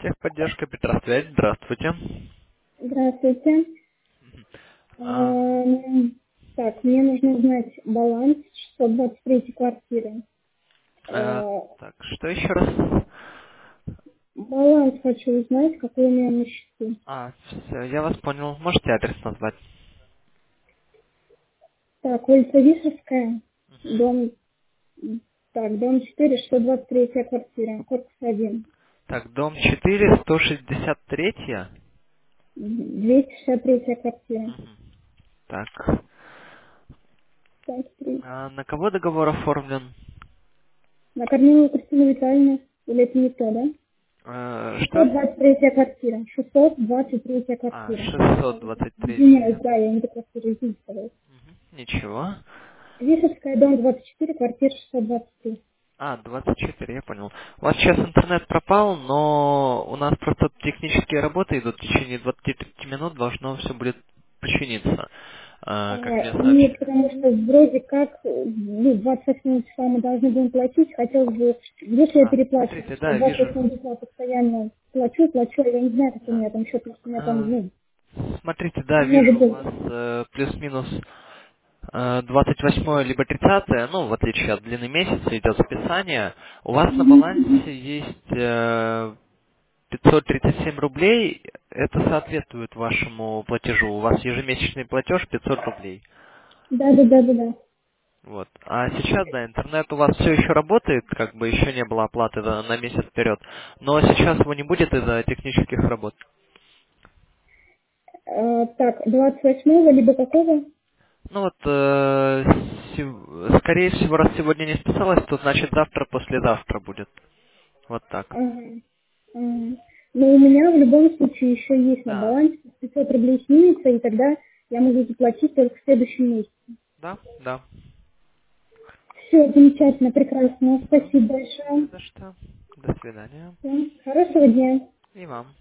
Техподдержка, Петросвязь, здравствуйте. Здравствуйте. А, Так, мне нужно узнать баланс 623 квартиры. так, что еще раз? Баланс хочу узнать, какой у меня на счету. Все, я вас понял. Можете адрес назвать? Так, улица Вишерская, Мгм. дом, дом 4, 623 квартира, корпус 1, Так, дом 4, 163. 263 квартира. Мгм. Так, Так, 3. на кого договор оформлен? На Корнилову Кристину Витальевну, или это не то, да? Что? 623 квартира, 623 квартира. 623. Извиняюсь, да, я не до квартиры, извините, пожалуйста. Ничего. Вишерская, дом 24, квартира 623. 24, я понял. У вас сейчас интернет пропал, но у нас просто технические работы идут в течение 20-30 минут, должно все будет починиться, как мне Нет, сообщили. потому что вроде как, 28 числа мы должны будем платить. Хотелось бы, если я переплачиваю, Смотрите, что да, вижу. 28 числа постоянно плачу, а я не знаю, какой у Да. меня там счет, потому что у меня там, Э, Смотрите, да, много вижу у денег. вас плюс-минус 28 либо 30, ну, в отличие от длины месяца, идет списание. У вас на балансе есть 537 рублей, это соответствует вашему платежу. У вас ежемесячный платеж 500 рублей. Да. Вот. А сейчас, да, интернет у вас все еще работает, как бы еще не было оплаты на месяц вперед, но сейчас его не будет из-за технических работ. Так, 28 либо какого? Ну вот, скорее всего, раз сегодня не списалось, то значит завтра, послезавтра будет. Вот так. Ага. Ага. Но у меня в любом случае еще есть на Да, балансе 500 рублей снимется, и тогда я могу заплатить только в следующем месяце. да. Все, замечательно, прекрасно. Все, Спасибо не большое. за что. До свидания. Всё, хорошего дня. И вам.